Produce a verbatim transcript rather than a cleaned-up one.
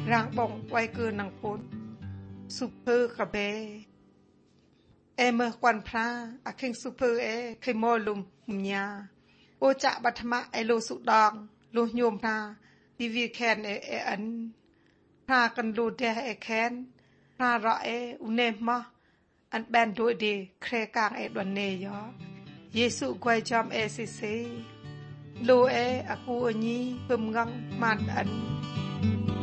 rang bông quay cưa nàng phốn super cà bê em mơ quan pha à kinh super e khi mò lùm nhà ô chạ bát mạ e lô sụ đòn lô nhôm pha tivi khen e e ấn pha cần lô đe e khen pha rõ e une mò anh ban đôi đi khe càng e đoàn nề gió Giêsu quay chom e xì xì lô e aku nhi phum ngang man ấn